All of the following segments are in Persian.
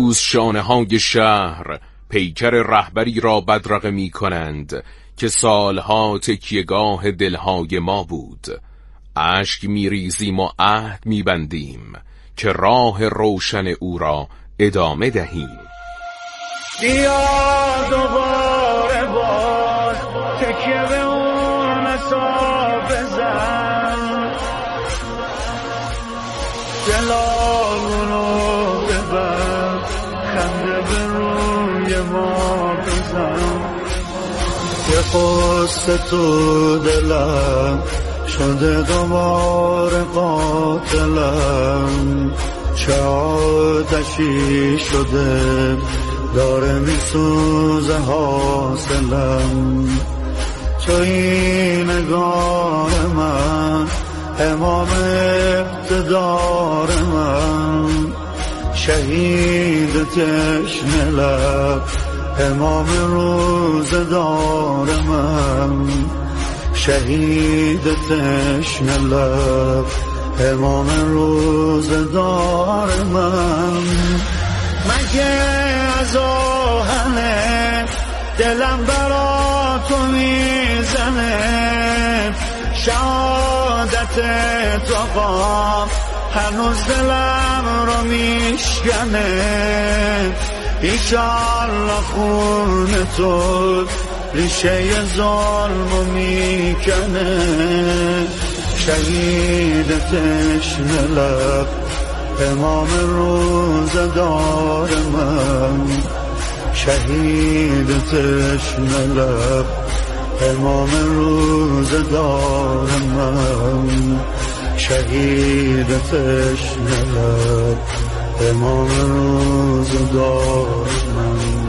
امروز شانه های شهر پیکر رهبری را بدرقه می کنند که سالها تکیهگاه دلهای ما بود. اشک می ریزیم و عهد می بندیم که راه روشن او را ادامه دهیم. بیا دوباره باز تکیه به اون اصاب بزن، جلالونو ببر، خنده به روی ما بزن. یه قصه تو دلم شده دوباره قاتلم، چه آتشی شده داره میسوزه حاصلم. توی نگاه من امام اقتدار من، شهید تشنه لب امام روزدار من، شهید تشنه لب امام روزدار من. مگه از آهنه دلم برا تو میزنه، شهادت تو قام هنوز دلم رو میشکنه. ایشالله خون تو ریشه ظلمو میکنه، شهید تشنه لب امام روزدار من، شهید تشنه لب امام روزدار من، شهید تشنه لب امام روزدار من.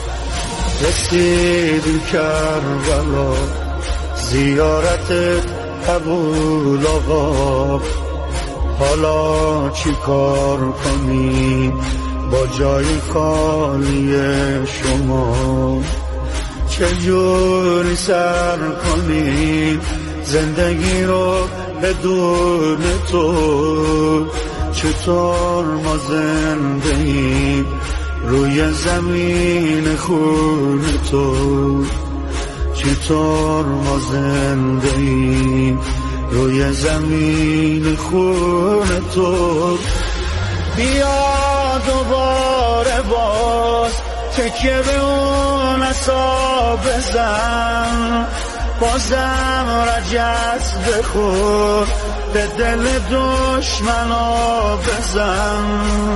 رسیدیم کربلا زیارت قبول آقا، حالا چی کار کنیم با جای خالی شما؟ چجوری سر کنیم زندگی رو بدون تو؟ چطور ما زنده ایم روی زمین خون تو؟ چطور ما زنده ایم روی زمین خون تو؟ بیا دوباره باز تکیه به اون اصاب بزن، بازم رجز بخور به دل دشمنا بزن.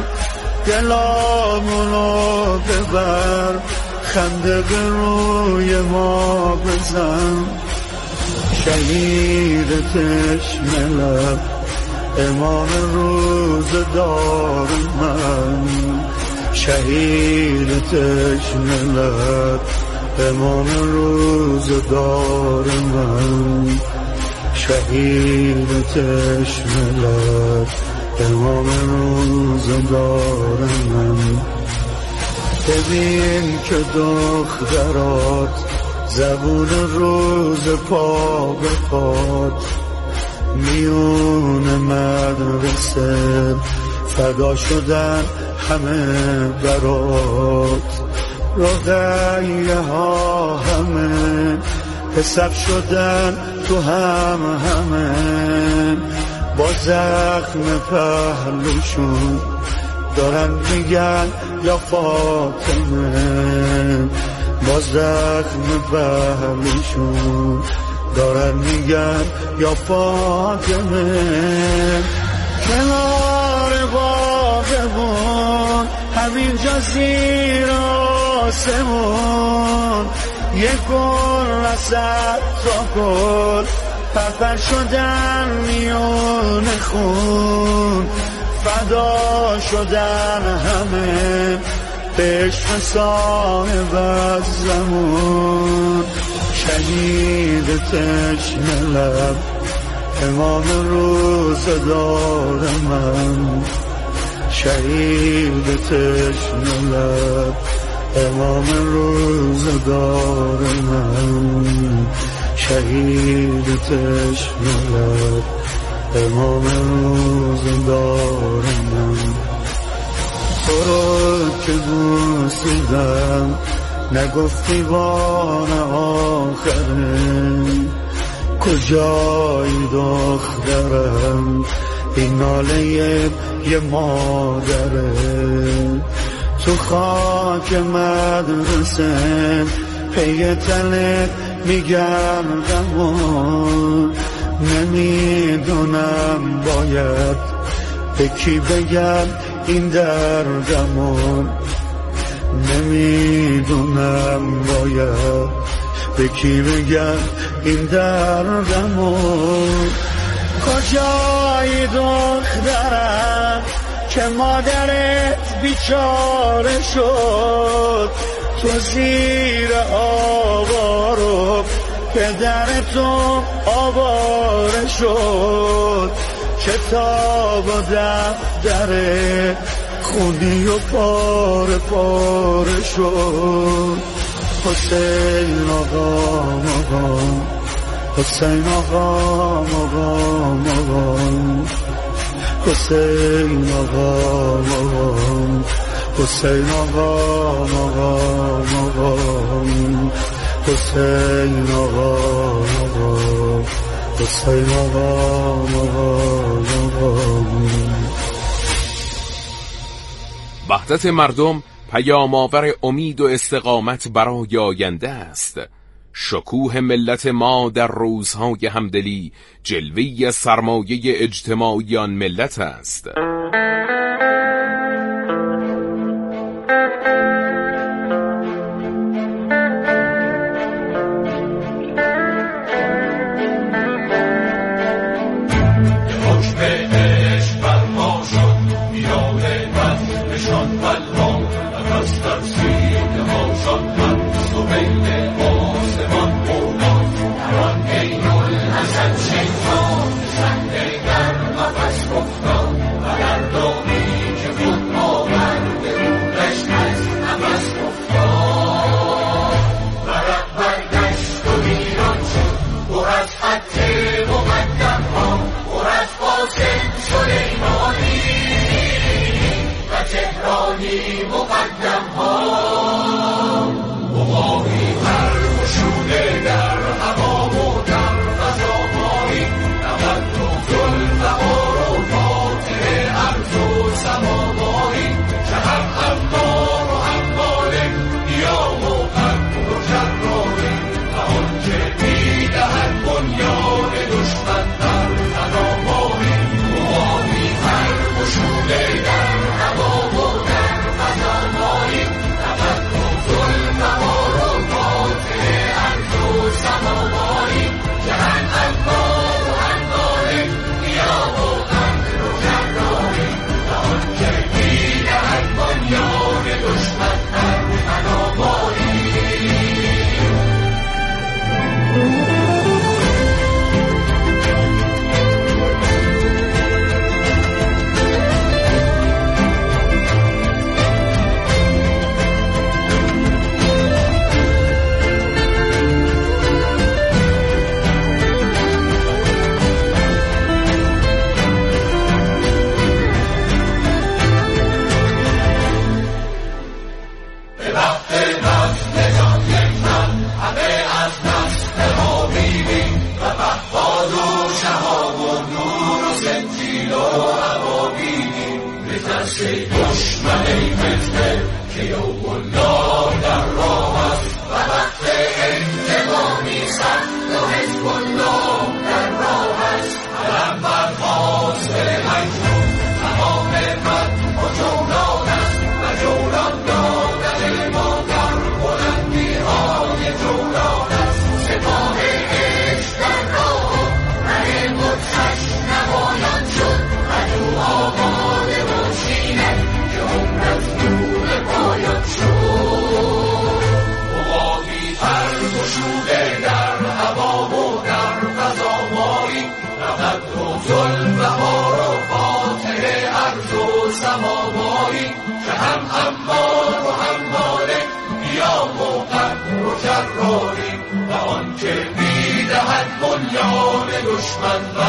دلامونو ببر، خنده به روی ما بزن. شهید تشنه لب امام روزدار من، شهید تشنه لب امام روزدار من، شهید تشنه لب امام روزدار من. ببین که دخترات زبون روز پا به پات، میون مدرسه فدا شدن همه برات. رقیه ها همه حساب شدن تو همه، با زخم پهلوشون دارن میگن یا فاطمه. با زخم پهلوشون دارن میگن یا فاطمه. کنار باغمون همینجا زیر آسمون، یک گل وسط تا گل پرپر شدن میون خون. فدا شدن همه به عشق صاحب الزمان، شهید تشنه لب امام روزدار من، شهید تشنه لب امام روزدار من، شهید تشنه لب امام روزدار من. تو رو که بوسیدم نگفتی بار آخره کجایی دخترم این ناله یه مادره تو خاک مدرسه پی تلت میگردم و نمیدونم باید به کی بگم این دردمو نمیدونم باید به کی بگم این دردمو کجایی دخترم که مادرت بیچاره شد تو زیر آوارو پدرتو آواره شد کتاب و دفتر خونی و پاره پاره شد حسین آقا مقام حسین آقا مقام حسین آقا مقام حسین آقا مقام حسین آقا مقام حسین آقا مقام. وحدت مردم پیام‌آور امید و استقامت برای آینده است. شکوه ملت ما در روزهای همدلی جلوه‌ای از سرمایه اجتماعی آن ملت است.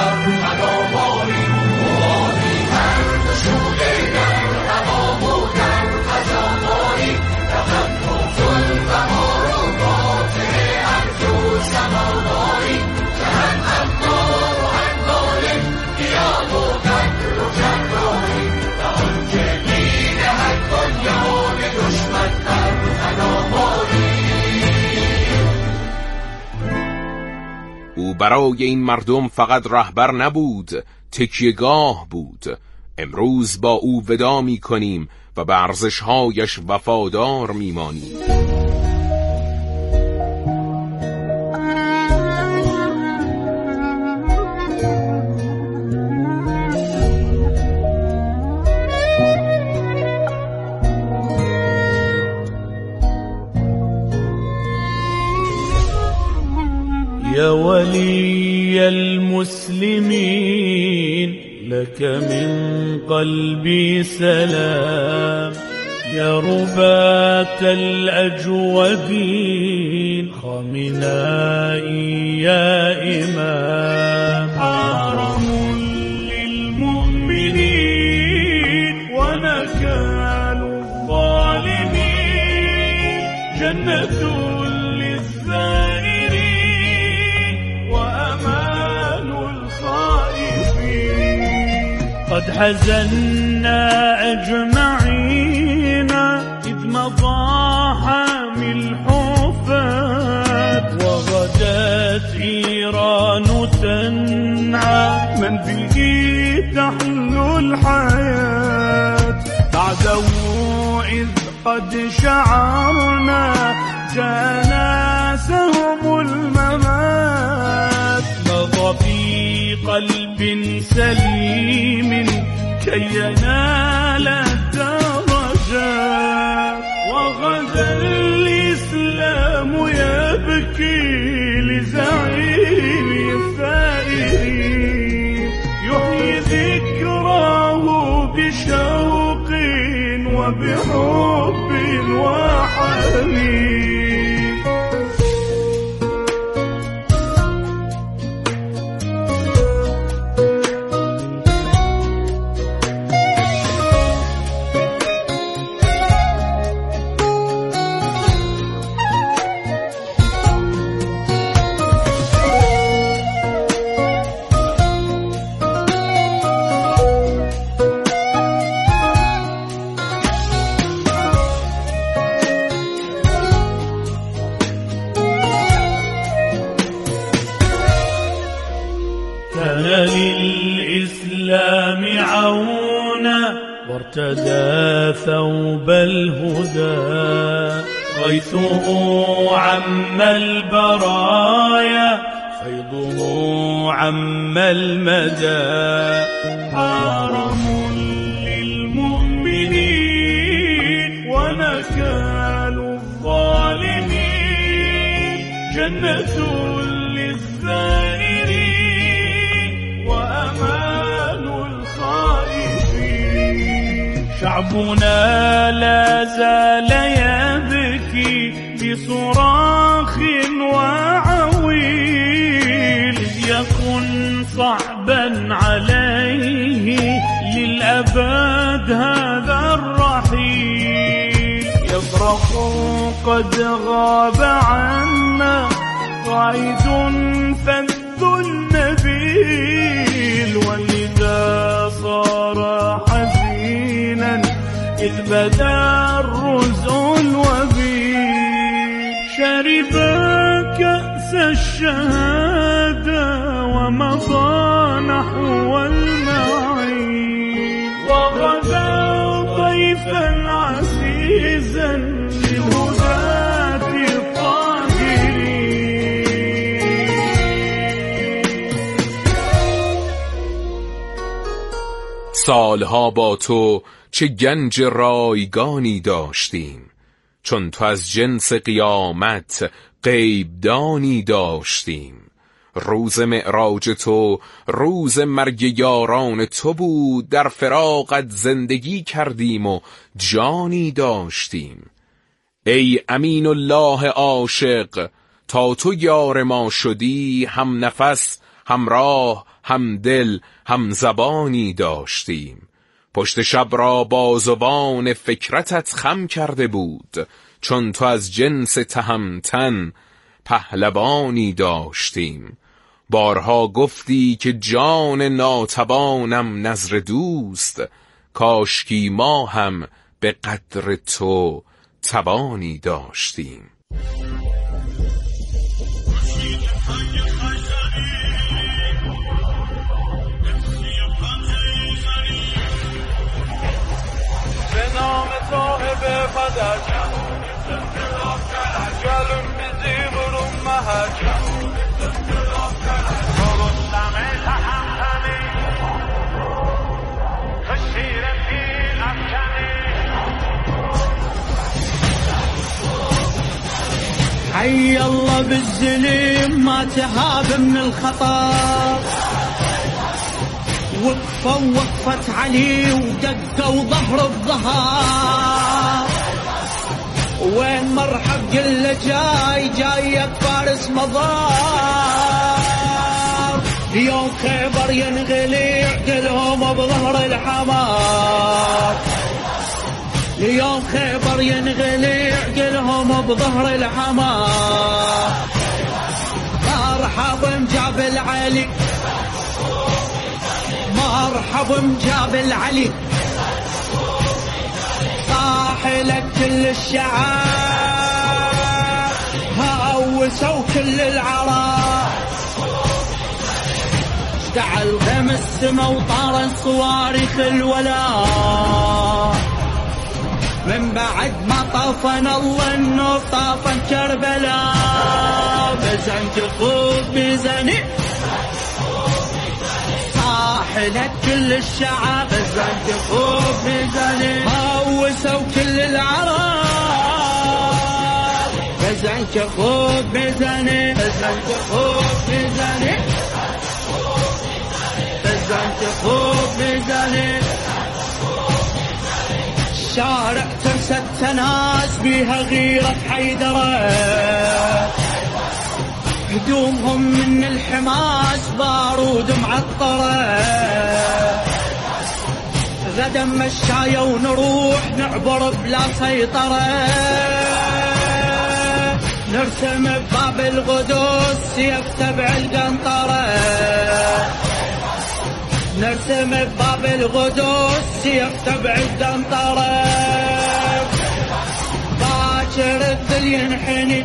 دشمن بر برای این مردم فقط رهبر نبود، تکیهگاه بود. امروز با او ودا می کنیم و به ارزش‌هایش وفادار می مانیم. يا ولي المسلمين لك من قلبي سلام، يا رباة الأجودين خامنائي يا إمام. حرم للمؤمنين ونكال الظالمين، جنة قد حزنا أجمعين إذ مضى حامي الحفاة، وغدت إيران تنعى من به تحلو الحياة. بعده إذ قد شعرنا جانا سهم الممات، مضى في قلب سليم كي ينال الدرجات. وغدا الإسلام يبكي لزعيم الثائرين، يحيي ذكراه بشوق وبحب وحنين. للإسلام عونا وارتدى ثوب الهدى، غيثه عم البرايا فيضه عم المدى. حرم للمؤمنين ونكال الظالمين، جنة شعبنا لا زال يبكي بصراخ وعويل، يكن صعبا عليه للأبد هذا الرحيل. يصرخ قد غاب عنا قائد فذ النبيل، ولذا صار إذ بدا الرزء الوبيل. شرب كأس الشهادة ومضى نحو المعين، وغدا ضيفا عزيزا للهداة الطاهرين. سالها با تو چه گنج رایگانی داشتیم، چون تو از جنس قیامت غیبدانی داشتیم. روز معراج تو روز مرگ یاران تو بود، در فراقت زندگی کردیم و جانی داشتیم. ای امین الله عاشق، تا تو یار ما شدی، هم نفس، هم راه، هم دل، هم زبانی داشتیم. پشت شب را بازوان فکرتت خم کرده بود، چون تو از جنس تهمتن پهلوانی داشتیم. بارها گفتی که جان ناتوانم نذر دوست، کاشکی ما هم به قدر تو توانی داشتیم. حي الله بالزليم ما تهاب من الخطر، وقفوا وقفت علي ودقوا ظهر الظهر، وين مرحب قل جاي فارس مضار، يوم خيبر ينغلي عقلهم بظهر الحمار، يوم خيبر ينغلي عقلهم بظهر الحمار، مرحب مجابل علي، مرحب مجابل علي، صاح لك كل الشعاب، هاوسوا كل العرب، اشتعل غم السما وطار الصواريخ الولاء، من بعد ما طافنا الله النور طافن كربلاء، بزن تخوض بزني صاح لك كل الشعب، بزن تخوض بزني هوسوا كل العرب، بزن تخوض بزني، بزن تخوض بزني، بزن تخوض بزني، شارع ترست ناس بيها غيرة حيدرة، هدومهم من الحماس بارود معطرة، غدا مشاية ونروح نعبر بلا سيطرة، نرسم بباب القدس سيف تبع القنطرة، نرسم بباب القدس سيف تبع القنطرة، باكر الذل ينحني،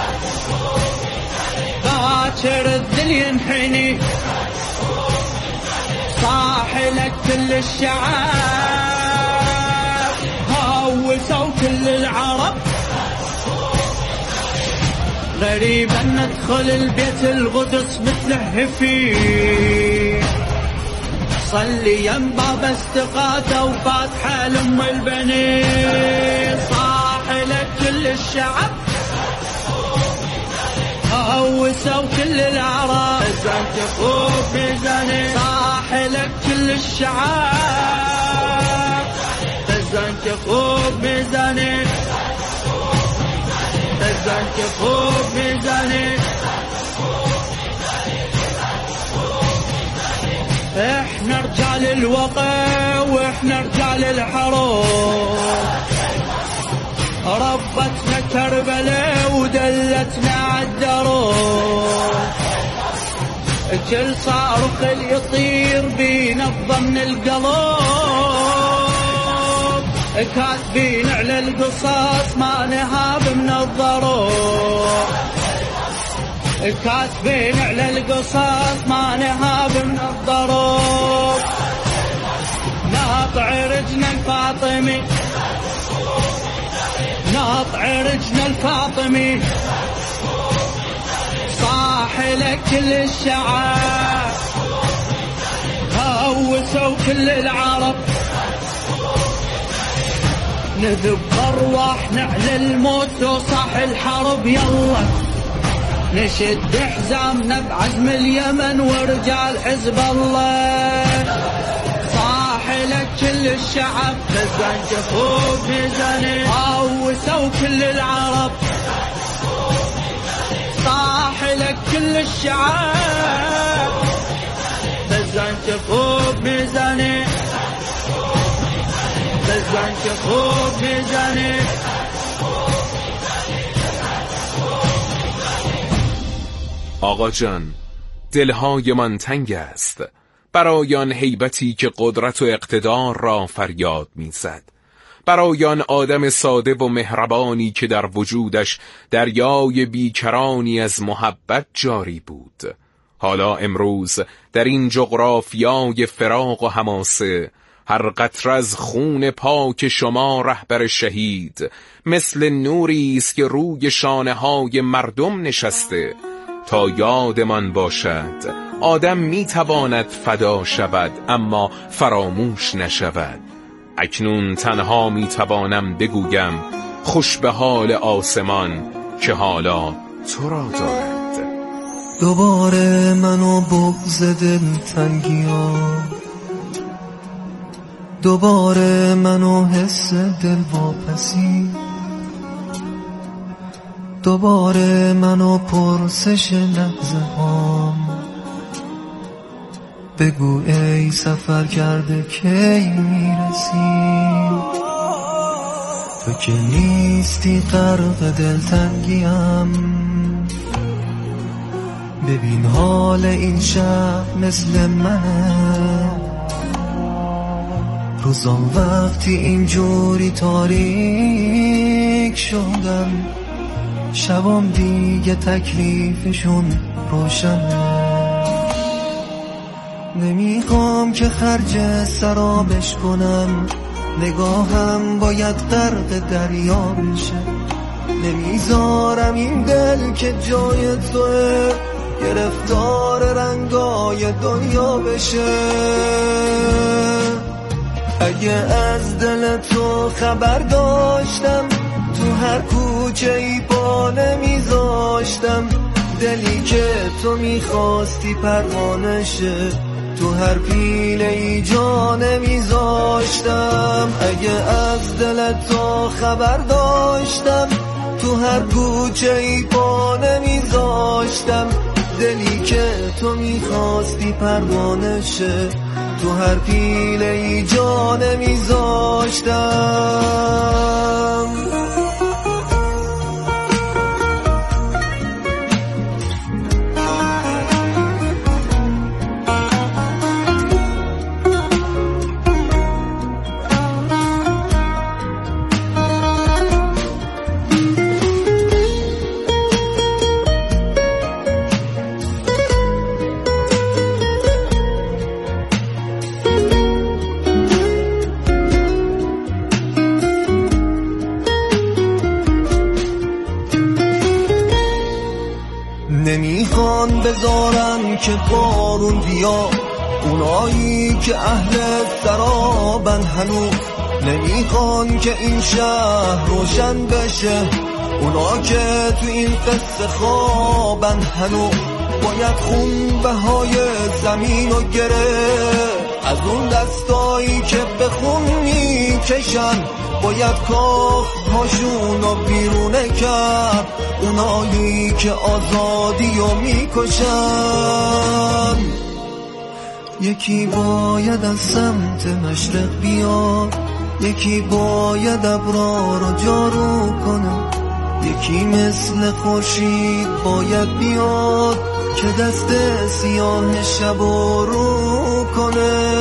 باكر الذل ينحني، صاح لك كل الشعب، هاوسوا كل العرب، غريبا ندخل البيت القدس متلهفين، صلي ينباب استقاته وفاتحة لأم البنين، صاح لك كل الشعب، هوسوا كل العرب، بزن تخوف بزني، صاح لك كل الشعب، بزن تخوف بزني، بزن تخوف بزني، احنا رجال الوطن واحنا رجال الحروب، ربتنا كربلاء ودلتنا عالدروب، كل صاروخ يطير بينبض من القلوب، كاتبين على القصاص ما نهاب من الضروب، كاتبين على القصاص ما نهاب من الضروب، ناطع رجنا الفاطمي، ناطع رجنا الفاطمي، صاح لك كل الشعب، هوسوا كل العرب، نذب أرواحنا على الموت وصاح الحرب، يلا نشد حزامنا بعزم اليمن ورجال حزب الله، صاح لك كل الشعب، بزن تخوف بزني، هوسوا كل العرب، صاح لك كل الشعب، بزن تخوف بزني، بزن تخوف بزني. آقا جان، دلهای من تنگ است برای آن هیبتی که قدرت و اقتدار را فریاد میزد، برای آن آدم ساده و مهربانی که در وجودش دریای بیکرانی از محبت جاری بود. حالا امروز در این جغرافیای فراق و حماسه هر قطره از خون پاک شما رهبر شهید مثل نوری است که روی شانه های مردم نشسته. تا یادمان باشد آدم میتواند فدا شود اما فراموش نشود. اکنون تنها میتوانم بگویم خوش به حال آسمان که حالا تو را دارد. دوباره منو بغض دلتنگی‌ها، دوباره منو حس دلواپسی، دوباره منو پرسش لحظه هام. بگو ای سفر کرده کی میرسی، تو که نیستی غرق دلتنگیم. ببین حال این شهر مثل منه، روزان وقتی اینجوری تاریک شدن، شبام دیگه تکلیفشون روشنه. نمیخوام که خرج سرابش کنم، نگاهم باید غرق دریا بشه. نمیذارم این دل که جای توه گرفتار رنگای دنیا بشه. اگه از دل تو خبر داشتم، تو هر کوچه ای پا نمیذاشتم. دلی که تو میخواستی پروانه شه، تو هر پیله ای جا نمیذاشتم. اگه از دل تو خبر داشتم، تو هر کوچه ای پا نمیذاشتم. دلی که تو میخواستی پروانه شه، تو هر پیله ای جا نمیذاشتم. نمیخوان بذارن که بارون بیا، اونایی که اهل سرابن هنوز. نمیخوان که این شهر روشن بشه، اونا که تو این قصه خوابن هنوز. باید خون بهای زمین و گره از اون دستایی که به خون میکشن. باید کاخ-هاشون رو بیرونه کرد، اونایی که آزادی رو میکشن. یکی باید از سمت مشرق بیاد، یکی باید ابرا رو جارو کنه. یکی مثل خورشید باید بیاد که دست سیاه شب رو کنه.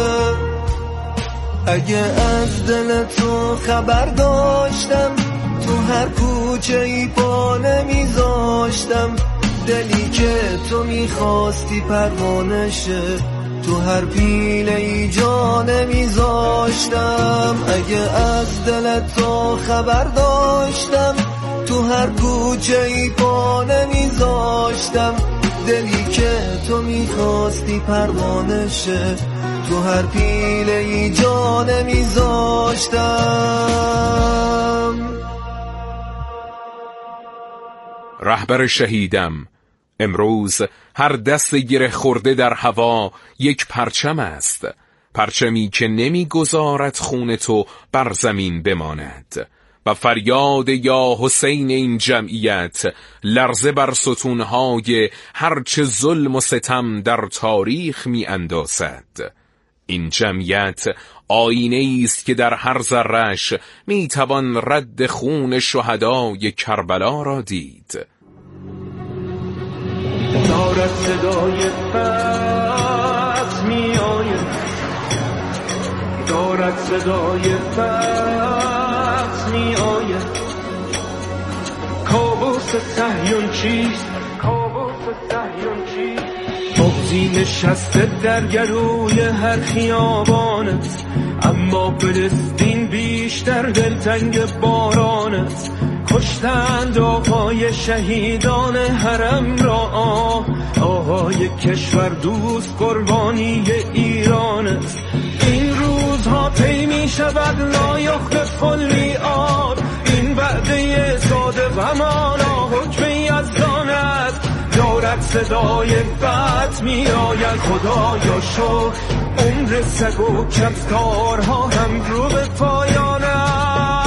اگه از دل تو خبر داشتم، تو هر کوچه ای پا نمیذاشتم. دلی که تو میخواستی پروانه شه، تو هر پیله ای جا نمیذاشتم. اگه از دل تو خبر داشتم، تو هر کوچه ای پا نمیذاشتم. دلی که تو میخواستی پروانه شه، تو هر پیله ای جا نمیذاشتم. رهبر شهیدم، امروز هر دست گره خورده در هوا یک پرچم است. پرچمی که نمیگذارد خون تو بر زمین بماند. و فریاد یا حسین این جمعیت لرزه بر ستونهای هرچه ظلم و ستم در تاریخ می اندازد. این جمعیت آینه است که در هر ذره‌اش می توان رد خون شهدای کربلا را دید. دارد صدای فصل می آید، دارد صدای فصل می آید. کابوس صهیون چیست؟ کابوس صهیون چیست؟ بغضی نشسته در گلوی هر خیابانت، اما فلسطین بیشتر دلتنگ باران است. کشتند آقای شهیدان حرم را، آقای کشور دوست قربانی ایران است. این روزها طی می شود لا یخلف المیعاد، این وعده صادق همانا حکم یزدان است. دارد صدای فتح می آید خدایا شکر، عمر سگ و کفتارها هم رو به پایان است.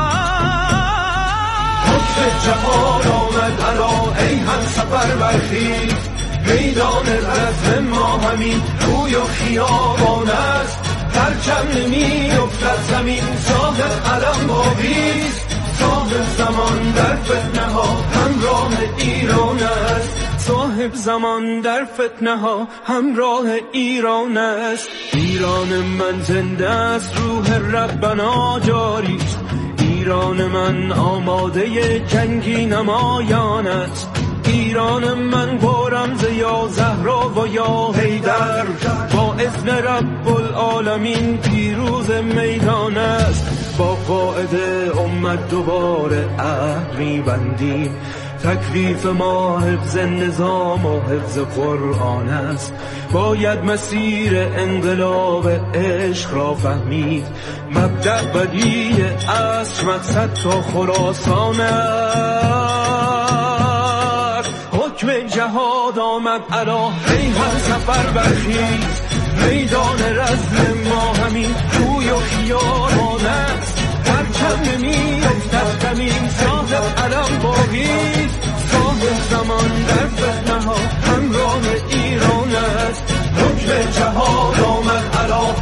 حکم جهان آمد علا ای هم سفر برخیز، میدان رزم ما همین کوی و خیابان است. پرچم نمی افتد زمین صاحب علم باقیست، صاحب زمان در فتنه ها همراه ایران است. صاحب زمان در فتنه ها همراه ایران است. ایران من زنده است، روح ربنا جاری است. ایران من آماده جنگی نمایان است. ایران من با رمز یا زهرا و یا حیدر، با اذن رب العالمین پیروز میدان است. با قائد امت دوباره عهد می‌بندیم، تکلیف ما حفظ نظام و حفظ قرآن است. باید مسیر انقلاب عشق را فهمید، مبدأ بدیع است، مقصد تا خراسان است. حکم جهاد آمد علا ای هم سفر برخیز، میدان